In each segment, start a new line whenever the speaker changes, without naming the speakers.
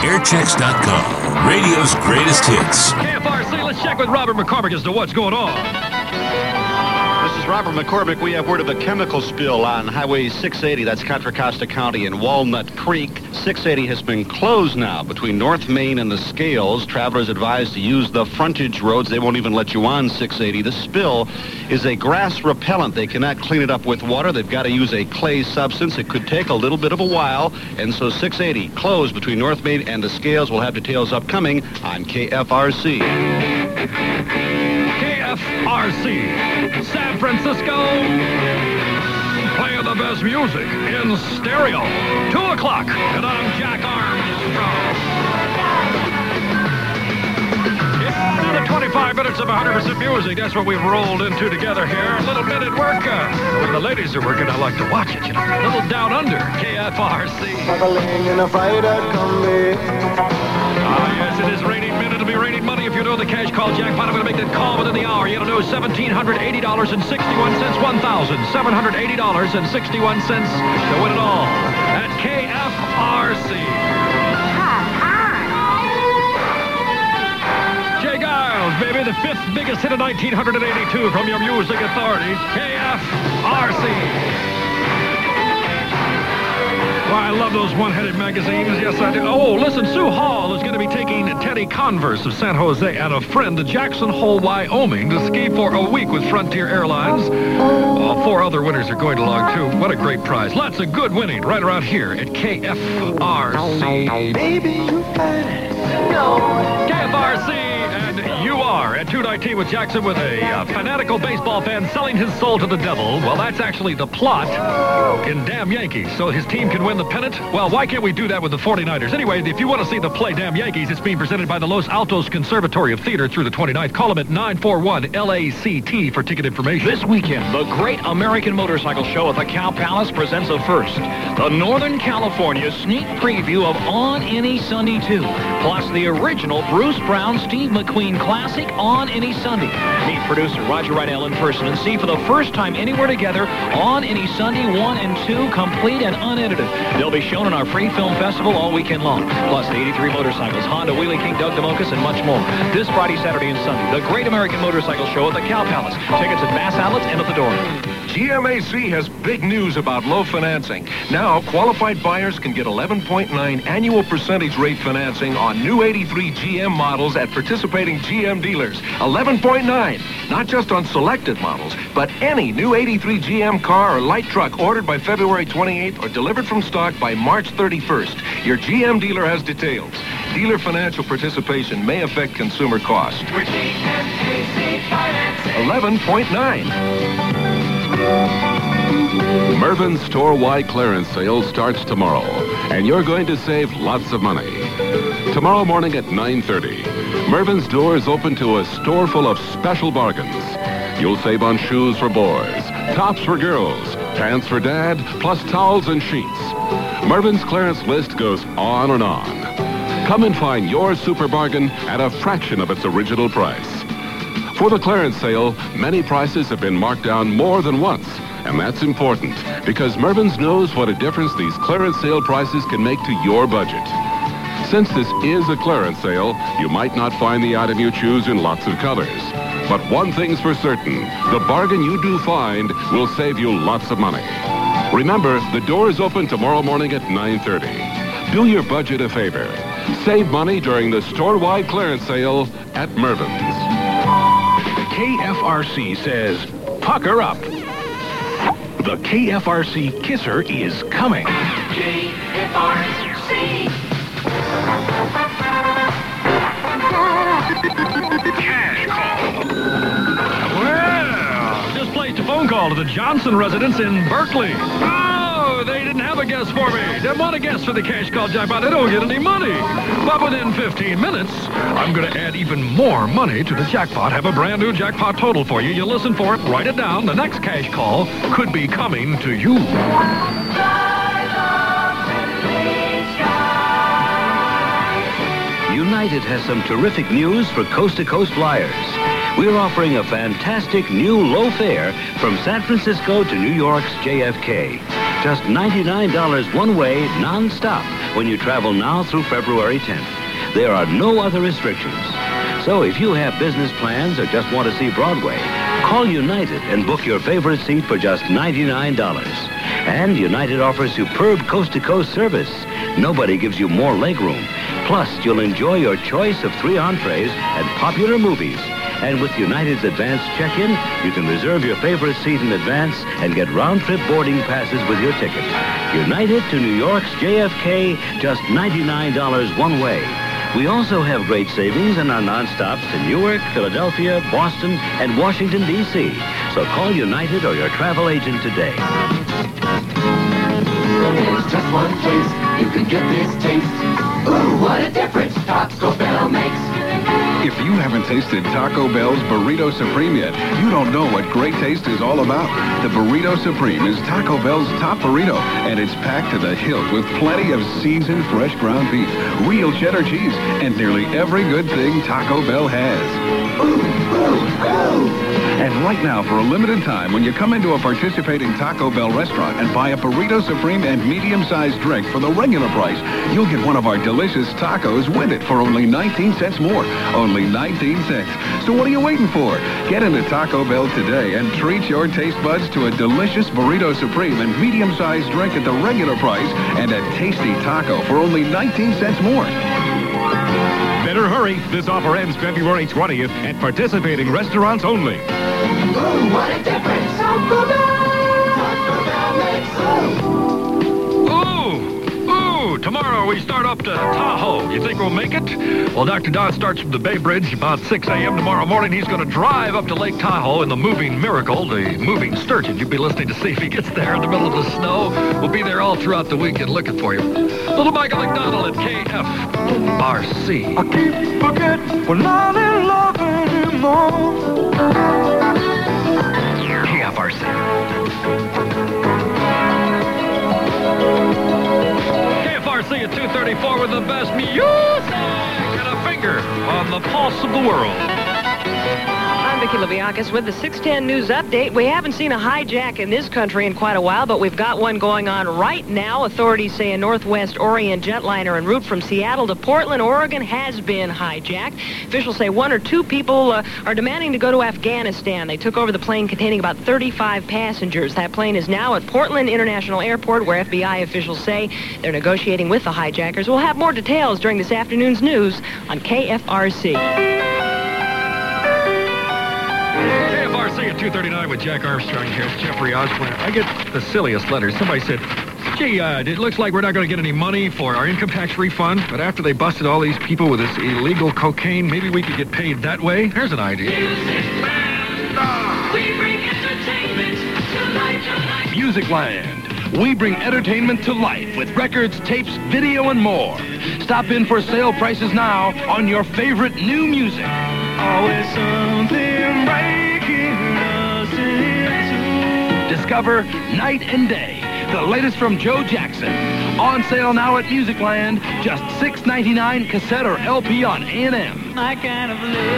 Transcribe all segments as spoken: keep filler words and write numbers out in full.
airchecks dot com, radio's greatest hits.
K F R C, let's check with Robert McCormick as to what's going on.
This is Robert McCormick. We have word of a chemical spill on Highway six eighty. That's Contra Costa County in Walnut Creek. six eighty has been closed now between North Main and the Scales. Travelers advised to use the frontage roads. They won't even let you on six eighty. The spill is a grass repellent. They cannot clean it up with water. They've got to use a clay substance. It could take a little bit of a while. And so six eighty closed between North Main and the Scales. We'll have details upcoming on K F R C.
K F R C, San Francisco, playing the best music in stereo. Two o'clock, and I'm Jack Armstrong. Yeah, another twenty-five minutes of one hundred percent music. That's what we've rolled into together here. A little minute work. Uh, when the ladies are working, I like to watch it, you know. A little down under, K F R C. Ah, yes, it is raining men. It'll be raining money if you know the cash call jackpot. I'm going to make that call within the hour. You know, one thousand seven hundred eighty dollars and sixty-one cents. one thousand seven hundred eighty dollars and sixty-one cents to win it all at K F R C. Jay Giles, baby, the fifth biggest hit of nineteen eighty-two from your music authority, K F R C. Well, I love those one-headed magazines. Yes, I do. Oh, listen, Sue Hall is going to be taking Teddy Converse of San Jose and a friend to Jackson Hole, Wyoming to ski for a week with Frontier Airlines. Oh, four other winners are going along, too. What a great prize. Lots of good winning right around here at K F R C. Baby, you better know. K F R C and you are at two nineteen with Jackson with a uh, fanatical baseball fan selling his soul to the devil. Well, that's actually the plot in Damn Yankees, so his team can win the pennant. Well, why can't we do that with the forty-niners? Anyway, if you want to see the play Damn Yankees, it's being presented by the Los Altos Conservatory of Theater through the twenty-ninth. Call them at nine four one L A C T for ticket information.
This weekend, the Great American Motorcycle Show at the Cow Palace presents a first. The Northern California sneak preview of On Any Sunday two, plus the original Bruce Brown Steve McQueen classic On Any Sunday. Meet producer Roger Rydell in person and see for the first time anywhere together On Any Sunday one and two, complete and unedited. They'll be shown in our free film festival all weekend long. Plus the eighty-three motorcycles, Honda Wheelie King, Doug DeMocus, and much more. This Friday, Saturday, and Sunday, the Great American Motorcycle Show at the Cow Palace. Tickets at Mass Outlets and at the door.
G M A C has big news about low financing. Now, qualified buyers can get eleven point nine annual percentage rate financing on new eighty-three G M models at participating G M dealers. eleven point nine, not just on selected models, but any new eighty-three G M car or light truck ordered by February twenty-eighth or delivered from stock by March thirty-first. Your G M dealer has details. Dealer financial participation may affect consumer cost. eleven point nine.
Mervyn's store-wide clearance sale starts tomorrow, and you're going to save lots of money. Tomorrow morning at nine thirty, Mervyn's doors open to a store full of special bargains. You'll save on shoes for boys, tops for girls, pants for dad, plus towels and sheets. Mervyn's clearance list goes on and on. Come and find your super bargain at a fraction of its original price. For the clearance sale, many prices have been marked down more than once, and that's important because Mervyn's knows what a difference these clearance sale prices can make to your budget. Since this is a clearance sale, you might not find the item you choose in lots of colors. But one thing's for certain, the bargain you do find will save you lots of money. Remember, the doors open tomorrow morning at nine thirty. Do your budget a favor. Save money during the store-wide clearance sale at Mervyn's.
K F R C says, pucker up. The K F R C Kisser is coming.
K F R C.
Cash call. Well, just placed a phone call to the Johnson residence in Berkeley. Oh, they didn't have a guest for me. Didn't want a guest for the cash call jackpot. They don't get any money. But within fifteen minutes, I'm going to add even more money to the jackpot. Have a brand new jackpot total for you. You listen for it, write it down. The next cash call could be coming to you.
United has some terrific news for coast-to-coast flyers. We're offering a fantastic new low fare from San Francisco to New York's J F K. Just ninety-nine dollars one way, non-stop, when you travel now through February tenth. There are no other restrictions. So if you have business plans or just want to see Broadway, call United and book your favorite seat for just ninety-nine dollars. And United offers superb coast-to-coast service. Nobody gives you more legroom. Plus, you'll enjoy your choice of three entrees and popular movies. And with United's advanced check-in, you can reserve your favorite seat in advance and get round-trip boarding passes with your ticket. United to New York's J F K, just ninety-nine dollars one way. We also have great savings in our nonstops to Newark, Philadelphia, Boston, and Washington, D C So call United or your travel agent today.
There's just one place you can get this taste. Ooh, what a difference Taco Bell makes.
If you haven't tasted Taco Bell's Burrito Supreme yet, you don't know what great taste is all about. The Burrito Supreme is Taco Bell's top burrito, and it's packed to the hilt with plenty of seasoned fresh ground beef, real cheddar cheese, and nearly every good thing Taco Bell has.
Ooh, ooh, ooh.
And right now, for a limited time, when you come into a participating Taco Bell restaurant and buy a Burrito Supreme and medium-sized drink for the regular price, you'll get one of our delicious tacos with it for only nineteen cents more. Only nineteen cents. So what are you waiting for? Get into Taco Bell today and treat your taste buds to a delicious Burrito Supreme and medium-sized drink at the regular price and a tasty taco for only nineteen cents more.
Better hurry. This offer ends February twentieth at participating restaurants only.
Ooh, what a difference Taco Bell! Taco Bell makes ooh.
Ooh, ooh, tomorrow we start up to Tahoe. You think we'll make it? Well, Doctor Don starts from the Bay Bridge about six a.m. tomorrow morning. He's going to drive up to Lake Tahoe in the Moving Miracle, the moving sturgeon. You'll be listening to see if he gets there in the middle of the snow. We'll be there all throughout the weekend looking for you. Little Michael McDonald at K F R C.
I keep forgetting we're not in love anymore.
K F R C. K F R C at two thirty-four with the best music and a finger on the pulse of the world.
I'm Vicki Leviakis with the six ten News Update. We haven't seen a hijack in this country in quite a while, but we've got one going on right now. Authorities say a Northwest Orient jetliner en route from Seattle to Portland, Oregon has been hijacked. Officials say one or two people uh, are demanding to go to Afghanistan. They took over the plane containing about thirty-five passengers. That plane is now at Portland International Airport, where F B I officials say they're negotiating with the hijackers. We'll have more details during this afternoon's news on K F R C.
K F R C at two thirty-nine with Jack Armstrong here with Jeffrey Osborne. I get the silliest letters. Somebody said, gee, uh, it looks like we're not going to get any money for our income tax refund, but after they busted all these people with this illegal cocaine, maybe we could get paid that way? Here's an idea.
We bring entertainment to life.
Musicland. We bring entertainment to life with records, tapes, video, and more. Stop in for sale prices now on your favorite new music.
Always something breaking us in two.
Discover Night and Day, the latest from Joe Jackson. On sale now at Musicland, just six ninety-nine cassette or L P on A and M.
My kind of love.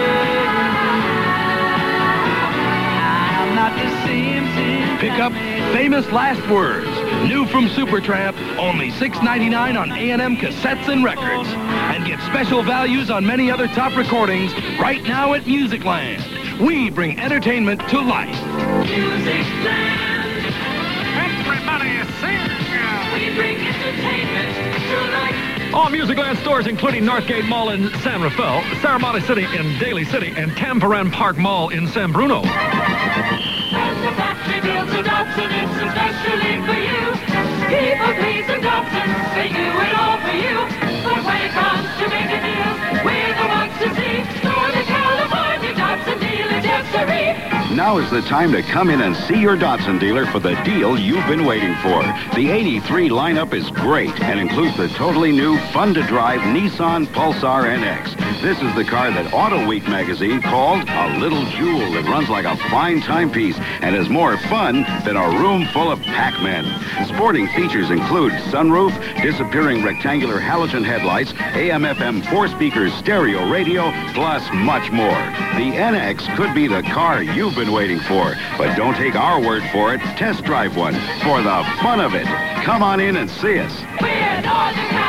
I'm not the same thing.
Pick up Famous Last Words, new from Supertramp, only six ninety-nine on A and M cassettes and records. And get special values on many other top recordings right now at Musicland. We bring entertainment to life.
Musicland.
Everybody sing.
We bring entertainment to life.
All Musicland stores, including Northgate Mall in San Rafael, Saramata City in Daly City, and Tamparan Park Mall in San Bruno.
And the factory builds a Datsun, it's especially for you. People please and Datsun, they do it all for you. But when it comes to making deals, we're the ones to see. Northern California Datsun dealer, Jeff Siree.
Now is the time to come in and see your Datsun dealer for the deal you've been waiting for. The eighty-three lineup is great and includes the totally new, fun-to-drive Nissan Pulsar N X. This is the car that Auto Week magazine called a little jewel that runs like a fine timepiece and is more fun than a room full of Pac-Men. Sporting features include sunroof, disappearing rectangular halogen headlights, A M F M four-speaker stereo radio, plus much more. The N X could be the car you've been waiting for, but don't take our word for it. Test drive one for the fun of it. Come on in and see us.
We're Northern California.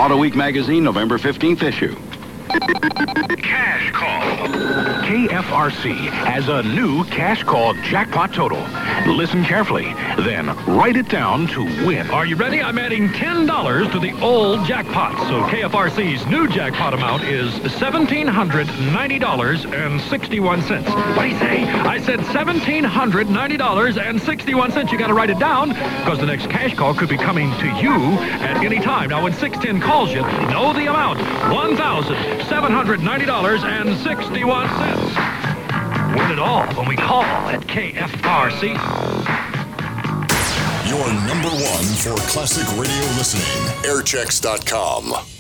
Auto Week magazine, November fifteenth issue.
Cash Call. K F R C has a new Cash Call jackpot total. Listen carefully, then write it down to win.
Are you ready? I'm adding ten dollars to the old jackpot. So K F R C's new jackpot amount is one thousand seven hundred ninety dollars and sixty-one cents. What do you say? I said one thousand seven hundred ninety dollars and sixty-one cents. You got to write it down because the next cash call could be coming to you at any time. Now, when six ten calls you, know the amount. one thousand seven hundred ninety dollars and sixty-one cents. Win it all when we call at K F R C.
Your number one for classic radio listening, airchecks dot com.